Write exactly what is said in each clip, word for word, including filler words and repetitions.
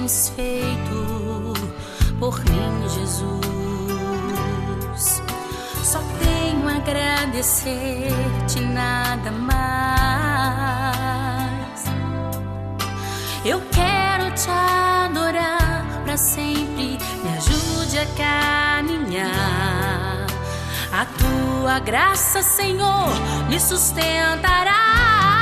tens feito por mim, Jesus. Só tenho a agradecer-te, nada mais. Eu quero te adorar pra sempre, me ajude a caminhar. A tua graça, Senhor, me sustentará.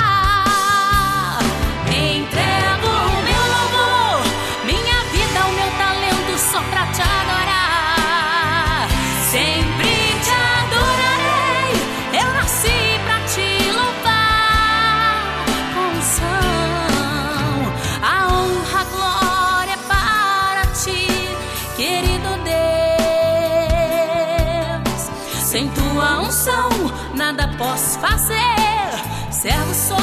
Entrego o meu louvor, minha vida, o meu talento só pra te adorar. Sempre te adorarei, eu nasci pra te louvar. Com unção, a honra, a glória é para ti, querido Deus. Sem tua unção, nada posso fazer, servo sou.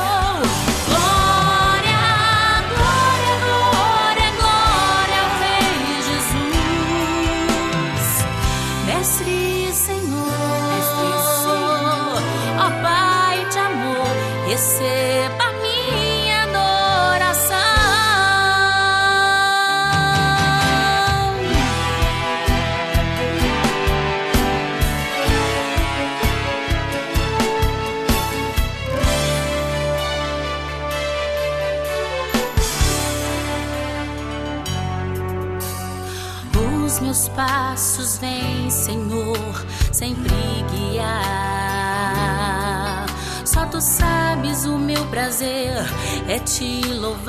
Mestre Senhor, ó Pai de amor, receba minha adoração. Os meus passos vêm, Senhor, sempre guiar. Só tu sabes, o meu prazer é te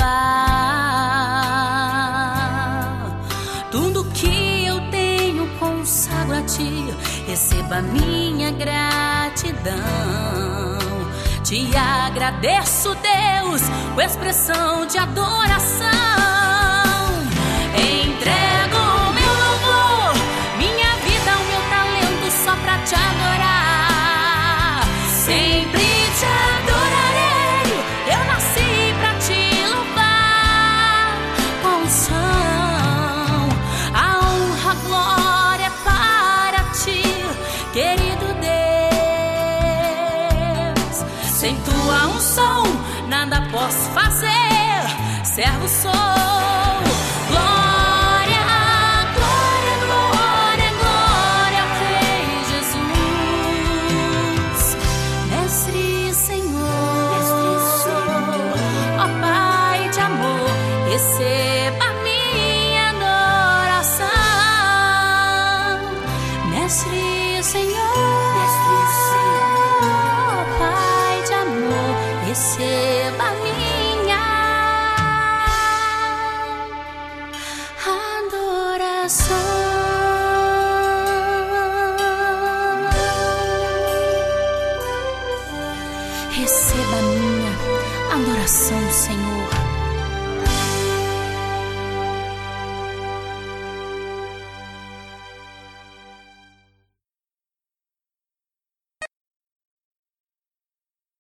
louvar. Tudo que eu tenho consagro a ti, receba minha gratidão. Te agradeço, Deus, com expressão de adoração. Entrego te adorar, sempre te adorarei, eu nasci pra te louvar. Com unção, a honra, a glória é para ti, querido Deus. Sem tua unção, nada posso fazer, servo sou. Receba minha adoração, Mestre Senhor, Mestre Senhor, Pai de amor, receba minha adoração.